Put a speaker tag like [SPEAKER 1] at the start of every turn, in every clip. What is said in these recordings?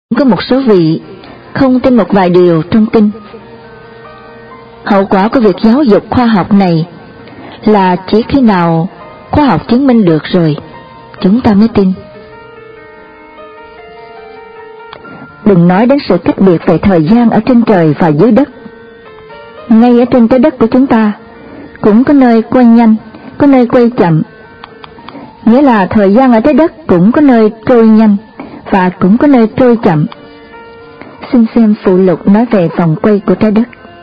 [SPEAKER 1] Có một số vị không tin một vài điều trong kinh. Hậu quả của việc giáo dục khoa học này là chỉ khi nào khoa học chứng minh được rồi, chúng ta mới tin. Đừng nói đến sự cách biệt về thời gian ở trên trời và dưới đất. Ngay ở trên trái đất của chúng ta cũng có nơi quay nhanh, có nơi quay chậm. Nghĩa là thời gian ở trái đất cũng có nơi trôi nhanh và cũng có nơi trôi chậm. Xin xem phụ lục nói về vòng quay của trái đất.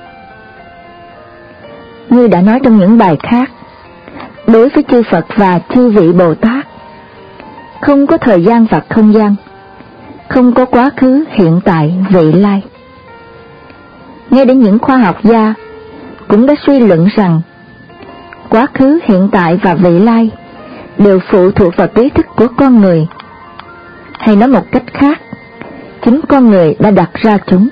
[SPEAKER 1] Như đã nói trong những bài khác, đối với chư Phật và chư vị Bồ Tát, không có thời gian và không gian, không có quá khứ, hiện tại, vị lai. Ngay đến những khoa học gia cũng đã suy luận rằng quá khứ, hiện tại và vị lai đều phụ thuộc vào ý thức của con người, hay nói một cách khác, chính con người đã đặt ra chúng.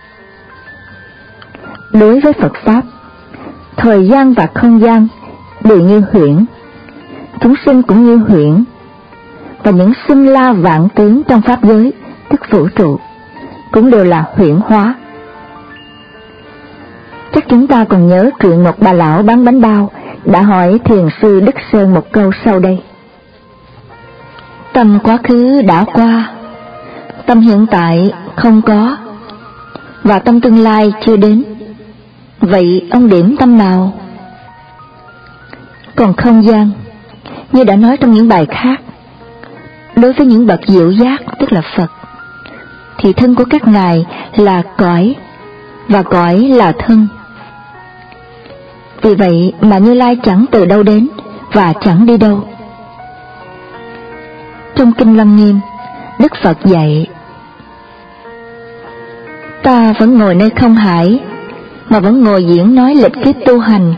[SPEAKER 1] Đối với Phật Pháp, thời gian và không gian đều như huyễn, chúng sinh cũng như huyễn, và những sinh la vạn tướng trong Pháp giới, tức vũ trụ, cũng đều là huyễn hóa. Chắc chúng ta còn nhớ chuyện một bà lão bán bánh bao đã hỏi thiền sư Đức Sơn một câu sau đây: tâm quá khứ đã qua, tâm hiện tại không có, và tâm tương lai chưa đến. Vậy ông điểm tâm nào? Còn không gian, như đã nói trong những bài khác, đối với những bậc diệu giác, tức là Phật, thì thân của các ngài là cõi, và cõi là thân. Vì vậy mà Như Lai chẳng từ đâu đến và chẳng đi đâu. Trong Kinh Lăng Nghiêm, Đức Phật dạy: ta vẫn ngồi nơi không hải, mà vẫn ngồi diễn nói lịch kiếp tu hành.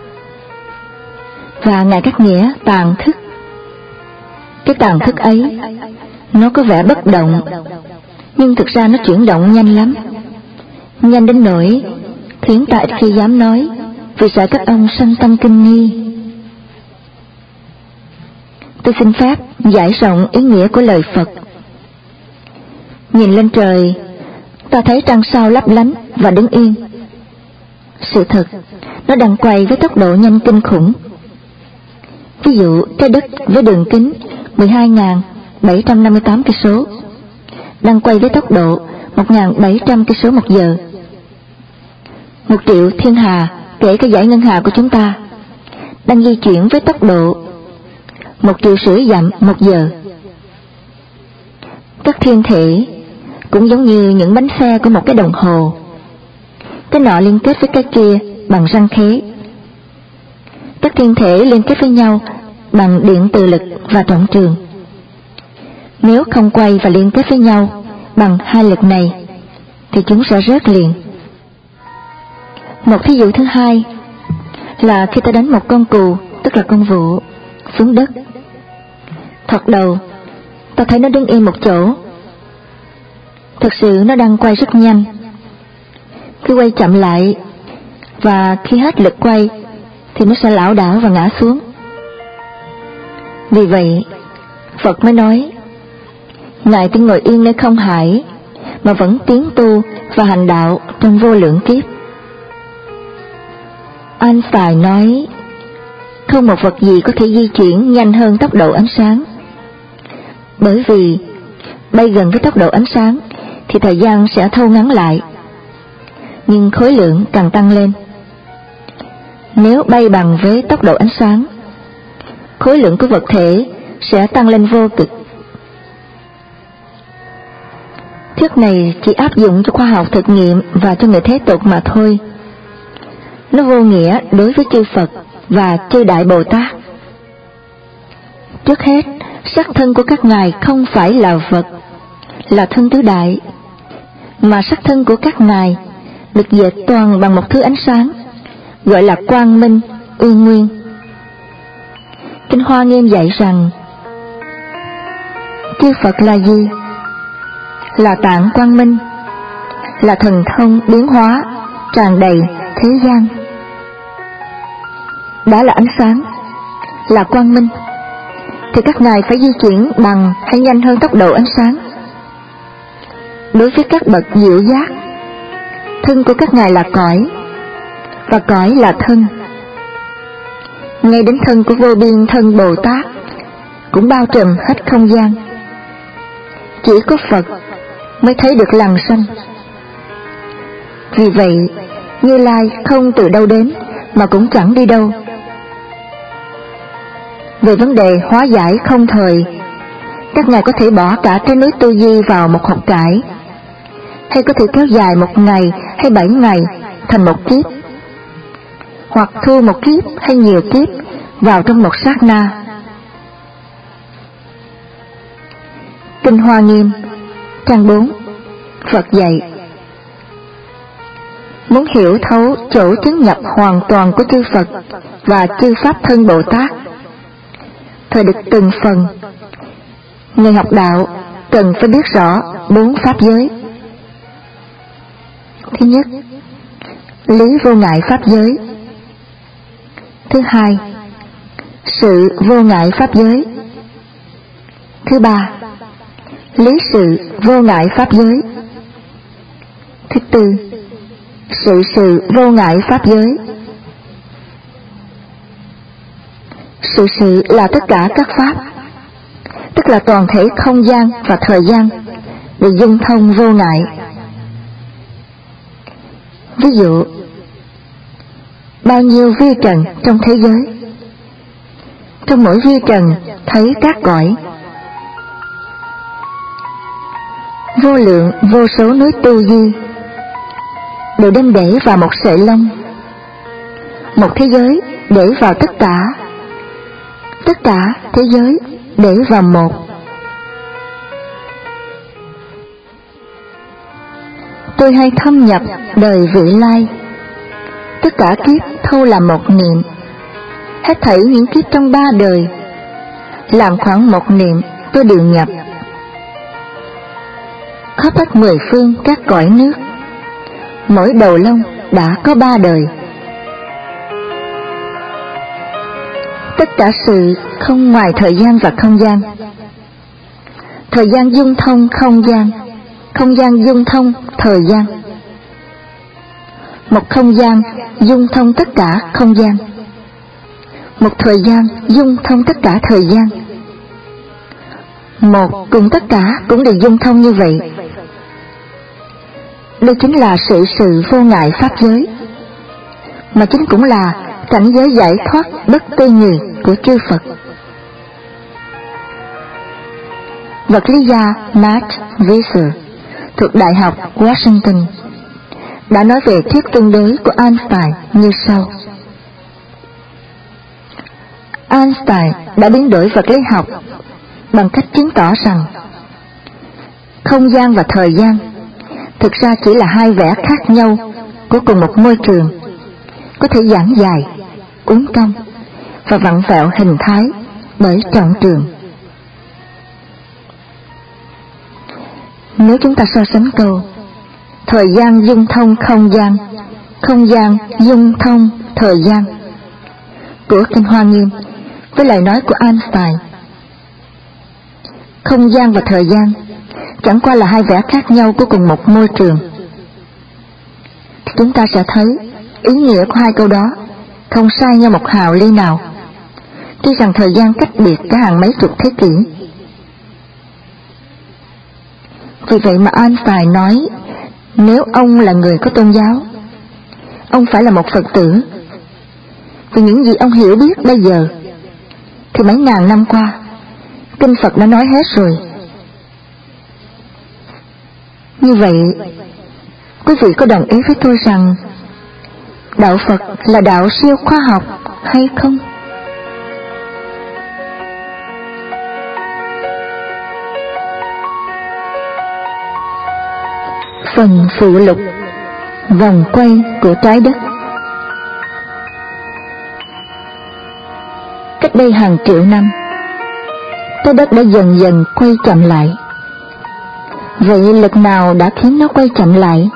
[SPEAKER 1] Và ngài các nghĩa tàng thức. Cái tàng thức ấy, nó có vẻ bất động, nhưng thực ra nó chuyển động nhanh lắm, nhanh đến nỗi khiến ta ít khi dám nói, vì sợ các ông sanh tâm kinh nghi. Tôi xin phép giải rộng ý nghĩa của lời Phật. Nhìn lên trời, ta thấy trăng sao lấp lánh và đứng yên. Sự thật, nó đang quay với tốc độ nhanh kinh khủng. Ví dụ, trái đất với đường kính 12.758 cây số đang quay với tốc độ 1.700 cây số một giờ. 1 triệu thiên hà, kể cả dải ngân hà của chúng ta, đang di chuyển với tốc độ 1,5 triệu dặm một giờ. Các thiên thể cũng giống như những bánh xe của một cái đồng hồ, cái nọ liên kết với cái kia bằng răng khế. Các thiên thể liên kết với nhau bằng điện từ lực và trọng trường. Nếu không quay và liên kết với nhau bằng hai lực này thì chúng sẽ rớt liền. Một thí dụ thứ hai là khi ta đánh một con cù, tức là con vụ, xuống đất. Thoạt đầu ta thấy nó đứng yên một chỗ. Thực sự nó đang quay rất nhanh. Khi quay chậm lại và khi hết lực quay thì nó sẽ lảo đảo và ngã xuống. Vì vậy Phật mới nói: ngài tuy ngồi yên nơi không hải mà vẫn tiến tu và hành đạo trong vô lượng kiếp. Einstein nói: không một vật gì có thể di chuyển nhanh hơn tốc độ ánh sáng, bởi vì bay gần với tốc độ ánh sáng thì thời gian sẽ thâu ngắn lại, nhưng khối lượng càng tăng lên. Nếu bay bằng với tốc độ ánh sáng, khối lượng của vật thể sẽ tăng lên vô cực. Thuyết này chỉ áp dụng cho khoa học thực nghiệm và cho người thế tục mà thôi. Nó vô nghĩa đối với chư Phật và chư Đại Bồ Tát. Trước hết, sắc thân của các ngài không phải là vật, là thân tứ đại, mà sắc thân của các ngài được dệt toàn bằng một thứ ánh sáng, gọi là quang minh, uy nguyên. Kinh Hoa Nghiêm dạy rằng chư Phật là gì? Là tạng quang minh, là thần thông biến hóa, tràn đầy thế gian. Đã là ánh sáng, là quang minh, thì các ngài phải di chuyển bằng hay nhanh hơn tốc độ ánh sáng. đối với các bậc diệu giác, thân của các ngài là cõi, và cõi là thân. Ngay đến thân của vô biên thân Bồ Tát cũng bao trùm hết không gian. Chỉ có Phật mới thấy được làng sanh. Vì vậy, Như Lai không từ đâu đến mà cũng chẳng đi đâu. Về vấn đề hóa giải không thời, các ngài có thể bỏ cả trái núi Tu Di vào một hộp cải, hay có thể kéo dài 1 ngày hay 7 ngày thành một kiếp, hoặc thu một kiếp hay nhiều kiếp vào trong một sát na. Kinh Hoa Nghiêm, trang 4, Phật dạy: muốn hiểu thấu chỗ chứng nhập hoàn toàn của chư Phật và chư Pháp thân Bồ Tát, thời được từng phần, người học đạo cần phải biết rõ 4 pháp giới. Thứ nhất, lý vô ngại pháp giới. Thứ hai, sự vô ngại pháp giới. Thứ ba, lý sự vô ngại pháp giới. Thứ tư, sự vô ngại pháp giới. Sự là tất cả các pháp, tức là toàn thể không gian và thời gian để dung thông vô ngại. Ví dụ, bao nhiêu vi trần trong thế giới, trong mỗi vi trần thấy các cõi. Vô lượng vô số núi Tu Di đều đem để vào một sợi lông. Một thế giới để vào tất cả thế giới để vào một. Tôi hay thâm nhập đời vị lai, tất cả kiếp thâu làm một niệm. Hết thảy những kiếp trong 3 đời, làm khoảng một niệm tôi đều nhập. Khắp hết 10 phương các cõi nước, mỗi đầu lông đã có 3 đời. Tất cả sự không ngoài thời gian và không gian. Thời gian dung thông không gian, không gian dung thông thời gian. Một không gian dung thông tất cả không gian, một thời gian dung thông tất cả thời gian. Một cùng tất cả cũng đều dung thông như vậy. Đây chính là sự vô ngại pháp giới, mà chính cũng là cảnh giới giải thoát bất tư nghì của chư Phật. Vật lý gia Matt Visser thuộc Đại học Washington đã nói về thuyết tương đối của Einstein như sau. Einstein đã biến đổi vật lý học bằng cách chứng tỏ rằng không gian và thời gian thực ra chỉ là 2 vẻ khác nhau của cùng một môi trường, có thể giãn dài, uốn cong và vặn vẹo hình thái bởi trọng trường. Nếu chúng ta so sánh câu thời gian dung thông không gian dung thông thời gian của Kinh Hoa Nghiêm với lời nói của Einstein, không gian và thời gian chẳng qua là 2 vẻ khác nhau của cùng một môi trường, thì chúng ta sẽ thấy ý nghĩa của 2 câu đó không sai nhau một hào ly nào, tuy rằng thời gian cách biệt cả hàng mấy chục thế kỷ. Vì vậy mà Einstein nói, nếu ông là người có tôn giáo, ông phải là một Phật tử, vì những gì ông hiểu biết bây giờ thì mấy ngàn năm qua Kinh Phật đã nói hết rồi. Như vậy, quý vị có đồng ý với tôi rằng đạo Phật là đạo siêu khoa học hay không? Phần phụ lục: vòng quay của trái đất. Cách đây hàng triệu năm, trái đất đã dần dần quay chậm lại. Vậy lực nào đã khiến nó quay chậm lại?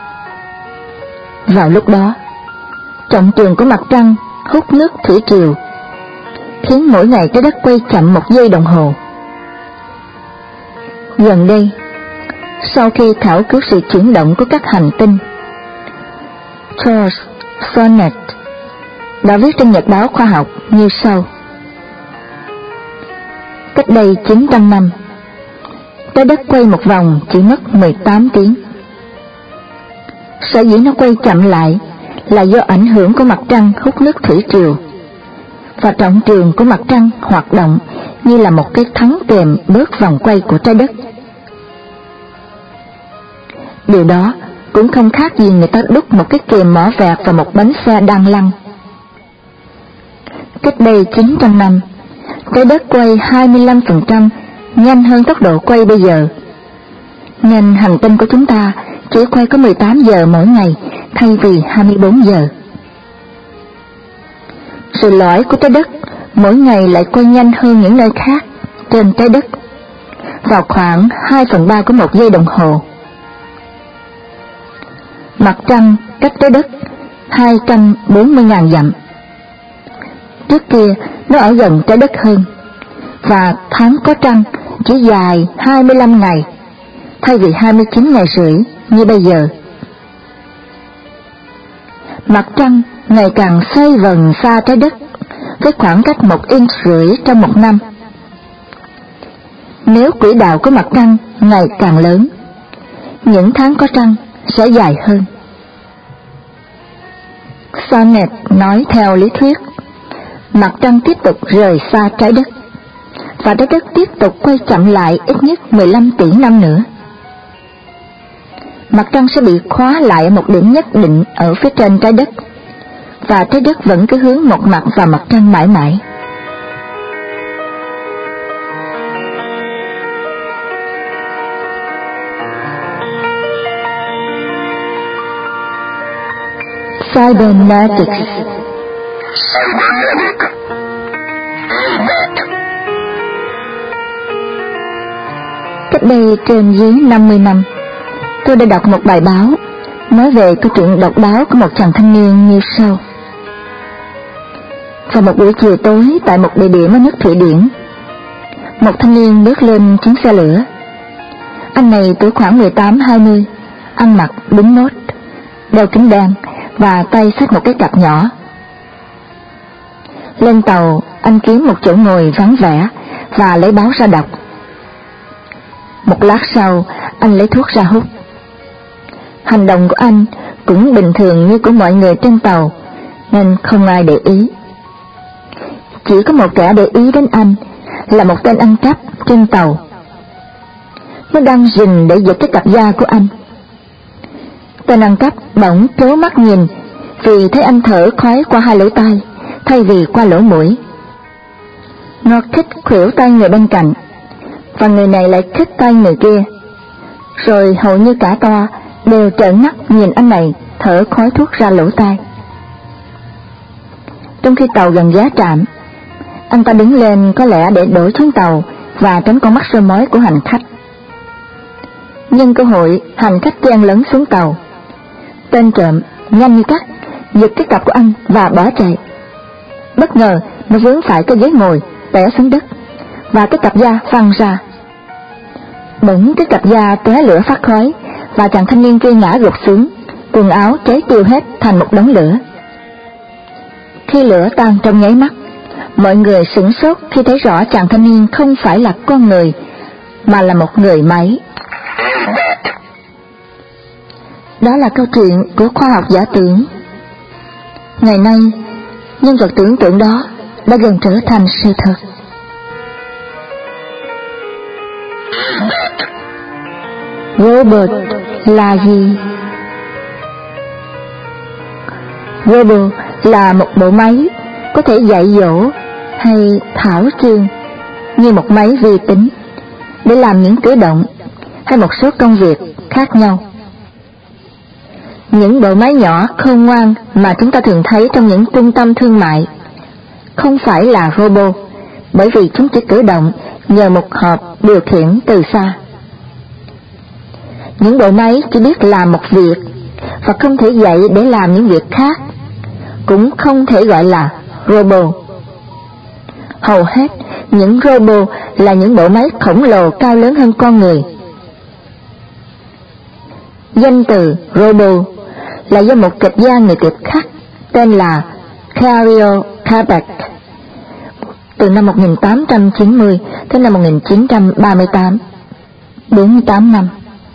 [SPEAKER 1] Vào lúc đó, trọng trường của mặt trăng hút nước thủy triều, khiến mỗi ngày trái đất quay chậm 1 giây đồng hồ. Gần đây, sau khi khảo cứu sự chuyển động của các hành tinh. Charles Sonnet đã viết trên nhật báo khoa học như sau: cách đây 900 năm, trái đất quay một vòng chỉ mất 18 tiếng. Sở dĩ nó quay chậm lại là do ảnh hưởng của mặt trăng hút nước thủy triều, và trọng trường của mặt trăng hoạt động như là một cái thắng kềm bớt vòng quay của trái đất. Điều đó cũng không khác gì người ta đúc một cái kềm mỏ vẹt vào một bánh xe đang lăn. Cách đây 900 năm, trái đất quay 25% nhanh hơn tốc độ quay bây giờ, nên hành tinh của chúng ta chỉ quay có 18 giờ mỗi ngày thay vì 24 giờ. Sự lõi của trái đất mỗi ngày lại quay nhanh hơn những nơi khác trên trái đất, vào khoảng 2/3 của một giây đồng hồ. Mặt trăng cách trái đất 240.000 dặm. Trước kia nó ở gần trái đất hơn, và tháng có trăng chỉ dài 25 ngày thay vì 29 ngày rưỡi như bây giờ. Mặt trăng ngày càng xoay vần xa trái đất với khoảng cách 1,5 inch trong một năm. Nếu quỹ đạo của mặt trăng ngày càng lớn, những tháng có trăng sẽ dài hơn. Sonnet nói theo lý thuyết, mặt trăng tiếp tục rời xa trái đất, và trái đất tiếp tục quay chậm lại ít nhất 15 tỷ năm nữa. Mặt trăng sẽ bị khóa lại ở một điểm nhất định ở phía trên trái đất, và trái đất vẫn cứ hướng một mặt vào mặt trăng mãi mãi. Cybernetics. Cách đây trên dưới 50 năm, tôi đã đọc một bài báo nói về câu chuyện độc đáo của một chàng thanh niên như sau. Vào một buổi chiều tối tại một địa điểm ở nước Thụy Điển, một thanh niên bước lên chuyến xe lửa. Anh này tuổi khoảng 18-20, ăn mặc đúng nốt, đeo kính đen và tay xách một cái cặp nhỏ. Lên tàu, anh kiếm một chỗ ngồi vắng vẻ và lấy báo ra đọc. Một lát sau, anh lấy thuốc ra hút. Hành động của anh cũng bình thường như của mọi người trên tàu, nên không ai để ý. Chỉ có một kẻ để ý đến anh là một tên ăn cắp trên tàu. Nó đang rình để giật cái cặp da của anh. Tên ăn cắp bỗng trố mắt nhìn vì thấy anh thở khói qua hai lỗ tai thay vì qua lỗ mũi. Nó khích khuỷu tay người bên cạnh, và người này lại khích tay người kia, rồi hầu như cả toa đều trợn mắt nhìn anh này thở khói thuốc ra lỗ tai. Trong khi tàu gần ghé trạm, anh ta đứng lên có lẽ để đổ xuống tàu và tránh con mắt soi mói của hành khách. Nhân cơ hội, hành khách chen lấn xuống tàu. Tên trộm nhanh như cắt giật cái cặp của anh và bỏ chạy. Bất ngờ nó vướng phải cái ghế ngồi, té xuống đất, và cái cặp da văng ra. Bỗng cái cặp da tóe lửa phát khói, và chàng thanh niên kia ngã gục xuống, quần áo cháy tiêu hết thành một đống lửa. Khi lửa tan trong nháy mắt, mọi người sửng sốt khi thấy rõ chàng thanh niên không phải là con người, mà là một người máy. Đó là câu chuyện của khoa học giả tưởng. Ngày nay, nhân vật tưởng tượng đó đã gần trở thành sự thật. Robot là gì? Robot là một bộ máy có thể dạy dỗ hay thảo chương như một máy vi tính để làm những cử động hay một số công việc khác nhau. Những bộ máy nhỏ khôn ngoan mà chúng ta thường thấy trong những trung tâm thương mại không phải là robot, bởi vì chúng chỉ cử động nhờ một hộp điều khiển từ xa. Những bộ máy chỉ biết làm một việc và không thể dạy để làm những việc khác, cũng không thể gọi là robot. Hầu hết những robot là những bộ máy khổng lồ cao lớn hơn con người. Danh từ Robo là do một kịch gia người Tiệp Khắc tên là Kario Kabak từ năm 1890 tới năm 1938, 48 năm.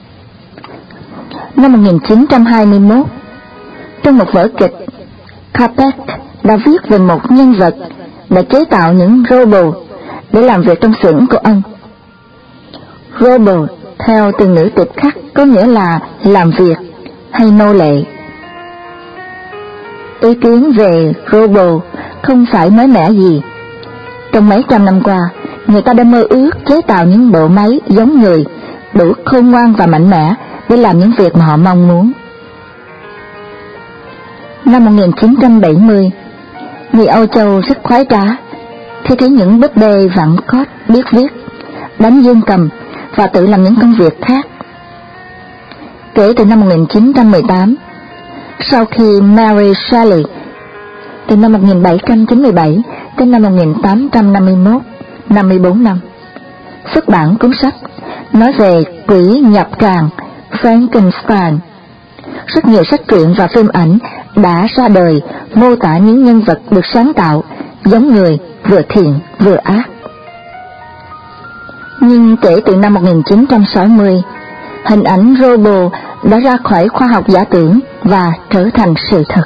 [SPEAKER 1] Năm 1921, trong một vở kịch, Kabak đã viết về một nhân vật đã chế tạo những robot để làm việc trong xưởng của ông. Robot theo từ ngữ Tiệp Khắc có nghĩa là làm việc hay nô lệ. Ý kiến về robot không phải mới mẻ gì. Trong mấy trăm năm qua, người ta đã mơ ước chế tạo những bộ máy giống người, đủ khôn ngoan và mạnh mẽ để làm những việc mà họ mong muốn. Năm 1970, người Âu Châu rất khoái trá khi thấy những búp bê vặn cốt biết viết, đánh dương cầm và tự làm những công việc khác. Kể từ năm 1918, sau khi Mary Shelley từ năm 1797 đến năm 1851, 54 năm, xuất bản cuốn sách nói về quỷ nhập tràng Frankenstein, rất nhiều sách truyện và phim ảnh đã ra đời mô tả những nhân vật được sáng tạo giống người, vừa thiện vừa ác. Nhưng kể từ năm 1960, hình ảnh robot đã ra khỏi khoa học giả tưởng và trở thành sự thật.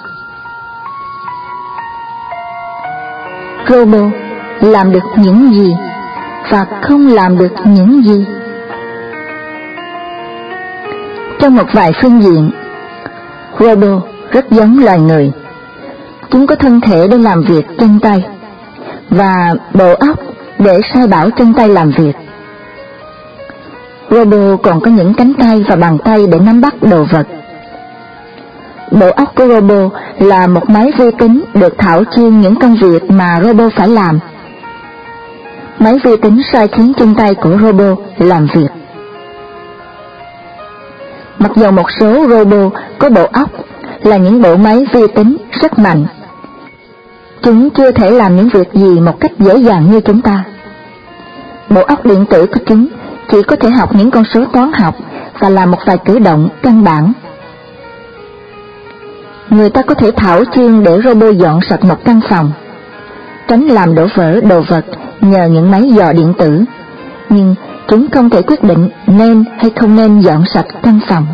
[SPEAKER 1] Robot làm được những gì và không làm được những gì? Trong một vài phương diện, robot rất giống loài người. Chúng có thân thể để làm việc chân tay và bộ óc để sai bảo chân tay làm việc. Robot còn có những cánh tay và bàn tay để nắm bắt đồ vật. Bộ óc của robot là một máy vi tính được thao túng những công việc mà robot phải làm. Máy vi tính sai khiến chân tay của robot làm việc. Mặc dù một số robot có bộ óc là những bộ máy vi tính rất mạnh, chúng chưa thể làm những việc gì một cách dễ dàng như chúng ta. Bộ óc điện tử của chúng chỉ có thể học những con số toán học và làm một vài cử động căn bản. Người ta có thể thao túng để robot dọn sạch một căn phòng, tránh làm đổ vỡ đồ vật nhờ những máy dò điện tử, nhưng chúng không thể quyết định nên hay không nên dọn sạch căn phòng.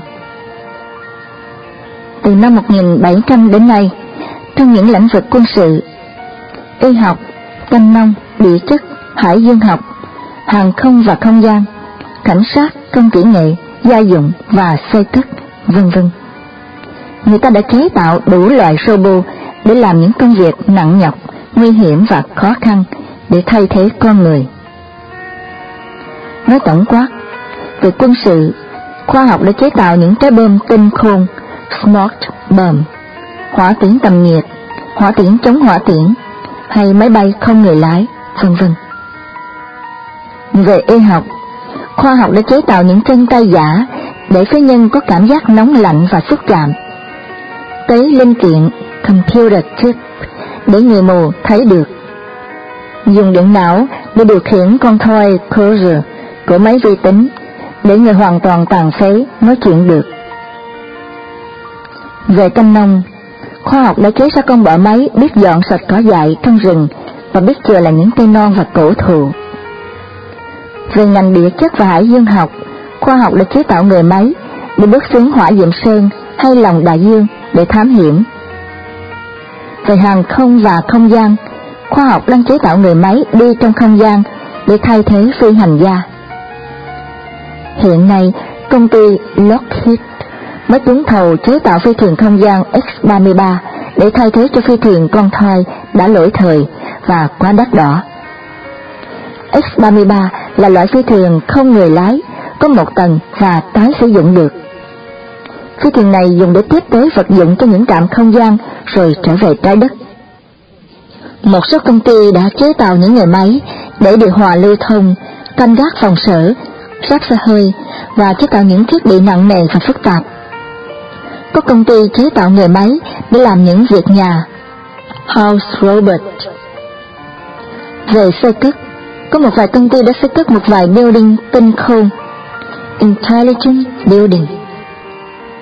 [SPEAKER 1] Từ năm 1700 đến nay, trong những lĩnh vực quân sự, y học, canh nông, địa chất, hải dương học, hàng không và không gian, cảnh sát, công kỹ nghệ, gia dụng và xây cất, vân vân, người ta đã chế tạo đủ loại robot để làm những công việc nặng nhọc, nguy hiểm và khó khăn để thay thế con người. Nói tổng quát, về quân sự, khoa học đã chế tạo những trái bom tinh khôn, smart bomb, hỏa tiễn tầm nhiệt, hỏa tiễn chống hỏa tiễn, hay máy bay không người lái, vân vân. Về y học, khoa học đã chế tạo những chân tay giả để phế nhân có cảm giác nóng lạnh và xúc chạm, cấy linh kiện computer chip để người mù thấy được, dùng điện não để điều khiển con thoi cursor của máy vi tính để người hoàn toàn tàn phế nói chuyện được. Về canh nông, khoa học đã chế ra con bọ máy biết dọn sạch cỏ dại trong rừng và biết chừa là những cây non và cổ thụ. Về ngành địa chất và hải dương học, khoa học đã chế tạo người máy để bước xuống hỏa diệm sơn hay lòng đại dương để thám hiểm. Về hàng không và không gian, khoa học đang chế tạo người máy đi trong không gian để thay thế phi hành gia. Hiện nay, công ty Lockheed mới trúng thầu chế tạo phi thuyền không gian X-33 để thay thế cho phi thuyền con thoi đã lỗi thời và quá đắt đỏ. X-33 là loại phi thuyền không người lái, có một tầng và tái sử dụng được. Phi thuyền này dùng để tiếp tế vật dụng cho những trạm không gian rồi trở về trái đất. Một số công ty đã chế tạo những người máy để điều hòa lưu thông, canh gác phòng sở, sát xe hơi và chế tạo những thiết bị nặng nề và phức tạp. Có công ty chế tạo người máy để làm những việc nhà, house robot. Về xây cất, có một vài công ty đã xây cất một vài building tinh khôn, intelligent building.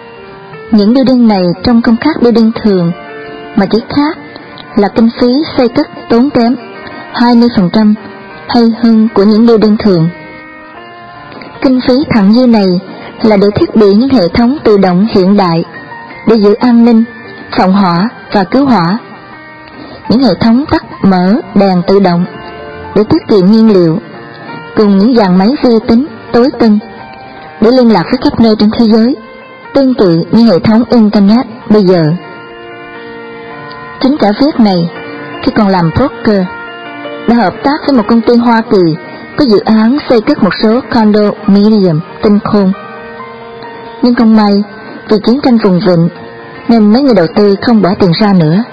[SPEAKER 1] Những building này trông không khác building thường, mà chỉ khác là kinh phí xây cất tốn kém 20% hay hơn của những building thường. Kinh phí thặng dư này là để thiết bị những hệ thống tự động hiện đại để giữ an ninh, phòng hỏa và cứu hỏa, những hệ thống tắt mở đèn tự động để tiết kiệm nhiên liệu, cùng những dàn máy vi tính tối tân để liên lạc với khắp nơi trên thế giới, tương tự như hệ thống Internet bây giờ. Chính cả Viết này, khi còn làm broker, đã hợp tác với một công ty Hoa Kỳ có dự án xây cất một số condominium tinh khôn. Nhưng không may, vì chiến tranh vùng vịnh nên mấy người đầu tư không bỏ tiền ra nữa.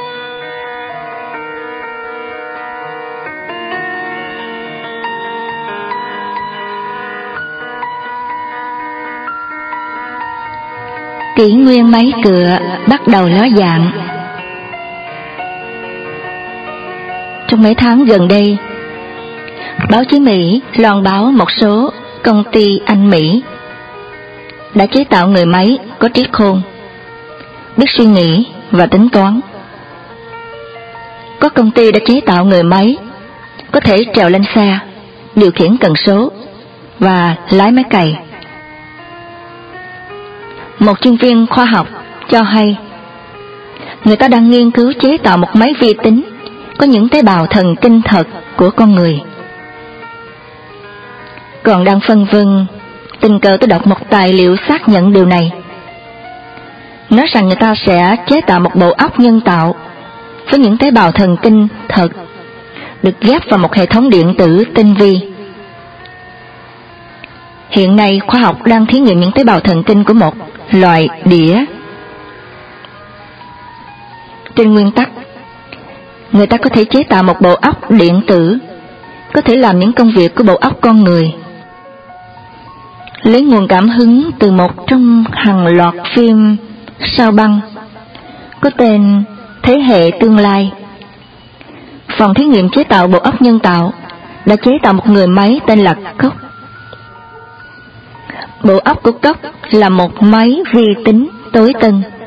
[SPEAKER 1] Kỷ nguyên máy cựa bắt đầu ló dạng. Trong mấy tháng gần đây, báo chí Mỹ loan báo một số công ty Anh Mỹ đã chế tạo người máy có trí khôn, biết suy nghĩ và tính toán. Có công ty đã chế tạo người máy có thể trèo lên xe, điều khiển cần số và lái máy cày. Một chuyên viên khoa học cho hay, người ta đang nghiên cứu chế tạo một máy vi tính có những tế bào thần kinh thật của con người. Còn đang phân vân, tình cờ tôi đọc một tài liệu xác nhận điều này. Nói rằng người ta sẽ chế tạo một bộ óc nhân tạo với những tế bào thần kinh thật, được ghép vào một hệ thống điện tử tinh vi. Hiện nay, khoa học đang thí nghiệm những tế bào thần kinh của một loài đĩa. Trên nguyên tắc, người ta có thể chế tạo một bộ óc điện tử, có thể làm những công việc của bộ óc con người. Lấy nguồn cảm hứng từ một trong hàng loạt phim sao băng có tên Thế hệ tương lai, phòng thí nghiệm chế tạo bộ óc nhân tạo đã chế tạo một người máy tên là Cốc. Bộ óc của Cốc là một máy vi tính tối tân